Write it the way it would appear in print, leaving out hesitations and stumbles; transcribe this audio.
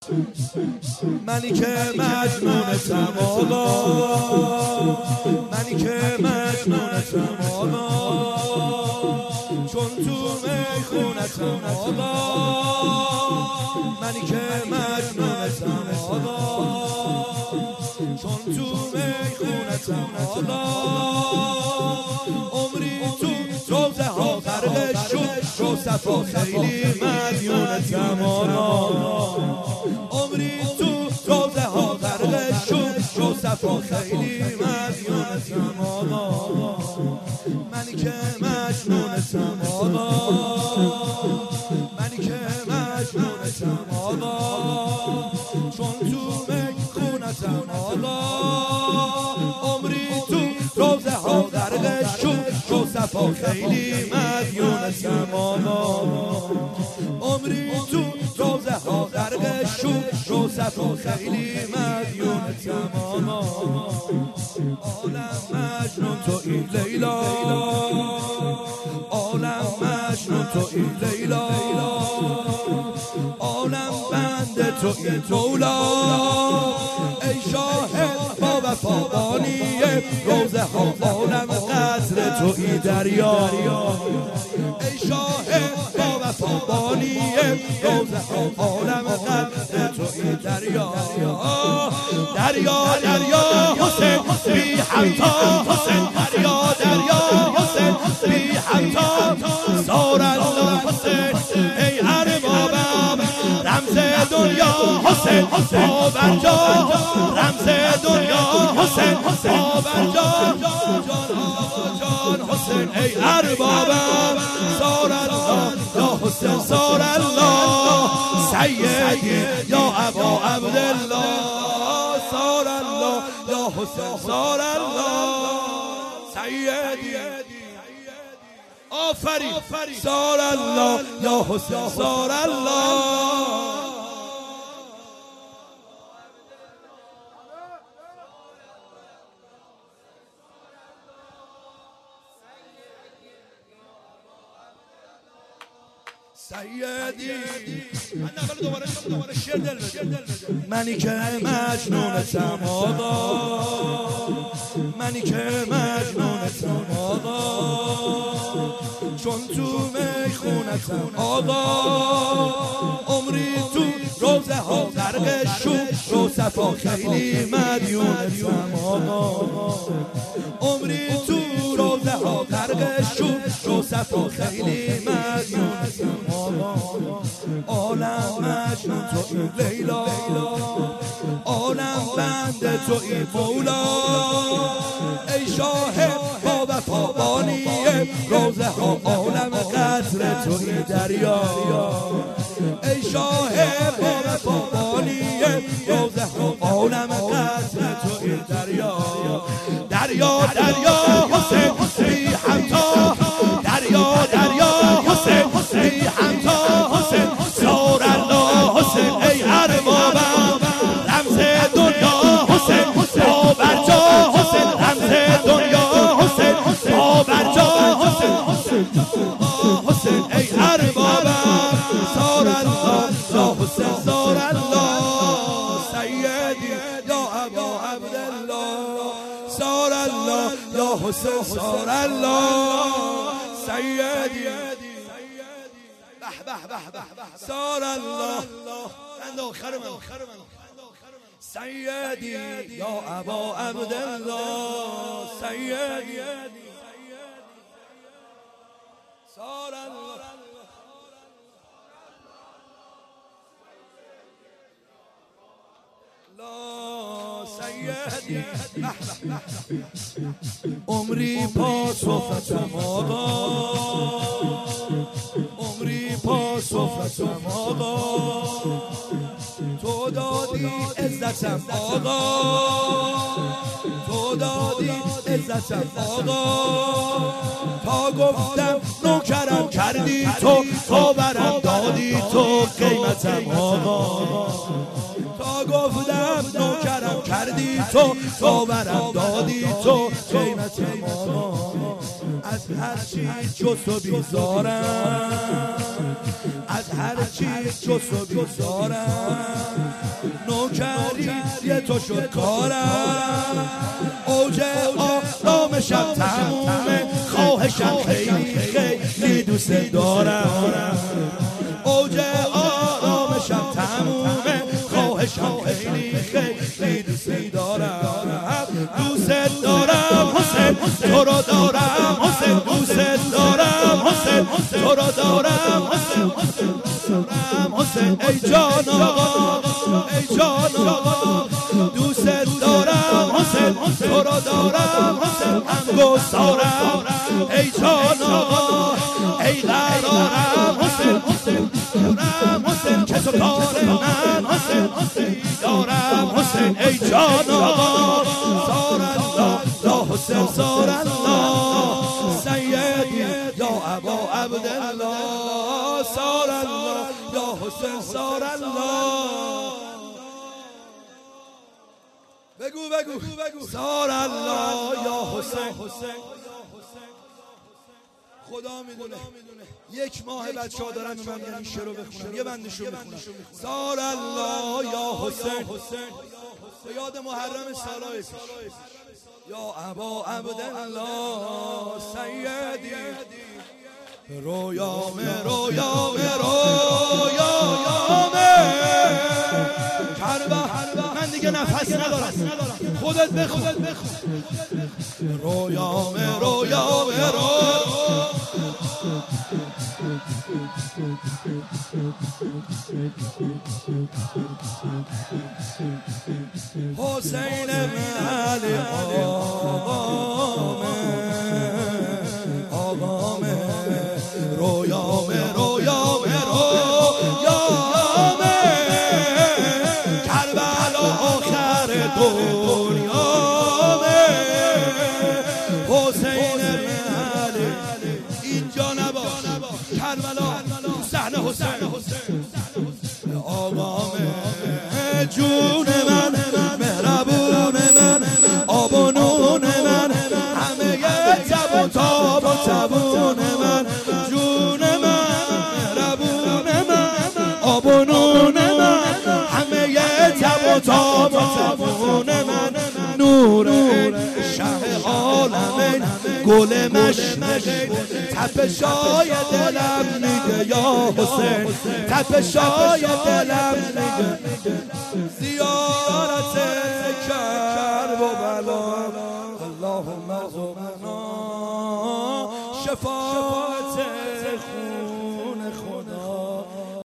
منی که مجنونتم آقا، منی که مجنونتم آقا، چون تو میخونتم آقا، منی که مجنونتم آقا، چون تو میخونتم آقا، عمری تو روزه ها غرق شو صفا خیلی مدیونتم آقا، عمری تو روزه ها غرق شو صفا خیلی مدیونتم آقا، منی که مجنونتم آقا، منی که مجنونتم آقا، چون تو میخونتم آقا، عمری تو روزه ها غرق شو صفا خیلی مدیونتم آقا، عمری تو روزه ها غرق شو صفا خیلی مدیونتم آقا، عالم مجنون تو این لیلا، عالم مجنون تو این لیلا، عالم بنده تو این مولا، ای شاهد با وفاداری روزه ها عالم قدر تو این دریا، ای شاهد با وفاداری روزه ها عالم قدر تو این دریا، دریا دریا حسین بی همتا، حسین دریا دریا حسین بی همتا، سار الله حسین ای اربابم رمز دنیا حسین بابرجا، رمز دنیا حسین بابرجا، جان حسین ای اربابم سار الله یا حسین سار الله سیدی یا ابا عبدالله، سار الله یا حسین سار الله سیدی، آفرین سار الله یا حسین سار الله. سیدی من اول دوباره شعر دل بده، منی که مجنونتم آقا، منی که مجنونتم آقا، چون تو میخونتم آقا، عمری تو روزه ها غرق شو صفا خیلی مدیونتم آقا، عمری تو روزه ها غرق شو صفا خیلی مدیونتم آقا، عالم مجنون تو این لیلا، عالم بنده تو این مولا، ای شاهد با وفاداری روزه ها عالم قدر تو این دریا، ای شاهد با وفاداری روزه ها عالم قدر تو این دریا، دریا دریا حسین بی همتا، دریا دریا حسین بی همتا، حسین سار الله حسین ای اربابم رمز دنیا حسین بابرجا، حسین رمز دنیا حسین بابرجا، حسین ای اربابم سار الله یا حسین سار الله سیدی یا ابا عبدالله، سار الله یا حسین سار الله سیدی سار الله بند آخر من سیدی یا ابا عبدالله سیدی سار الله سیدی عمری پا صفتم آقا، عمری پا صفتم آقا، تو دادی عزتم آقا، تو دادی عزتم آقا، تا گفتم نوکرم کردی تو برم دادی تو قیمتم آقا، تا گفتم نوکرم کردی تو برم دادی تو قیمتم آقا، از هر چیز جز تو بیزارم، از هر چیز جز تو بیزارم، نوکری یه تو شد کارم، اوج آرامشم تمومه، خواهشم خیلی خیلی دوست دارم، اوج آرامشم تمومه، خواهشم خیلی خیلی دوست دارم، دوست دارم حسین تو رو دارم، حسین دوست دارم، حسین تو رو دارم، حسین ای جان آقا، ای جان آقا، دوست دارم، حسین تو رو دارم، حسین همگسارم، ای جان آقا، ای قرارم، حسین دارم، حسین که تو کار من، حسین دارم، حسین ای جان آقا، سار الله یا حسین سار الله، سیدی یا ابا عبدالله، سار الله یا حسین سار الله، بگو سار الله یا حسین. خدا میدونه یک ماه بچه‌ها دارن به من میگن این شعر رو بخونم، یه بندشو بخونم، سار الله یا حسین، به یاد محرم سالای پیش، یا ابا عبدالله سیدی، رویامه کربلا، من دیگه نفس ندارم، خودت بخون، رویامه حسین من علی آقامه، رویامه کربلا آخر دنیامه، حسین من علی اینجا نباش، کربلا صحنه حسین آقامه، جون من، مهربون من، آب و نون من، همه تب و تاب و تبون من، جون من، مهربون من، آب و نون من، همه تب و تاب و تبون من، نور شه عالمین، گل مشمشی، تپشای دلم میگه یا حسین، تپشای دلم میگه زیارت کربلا.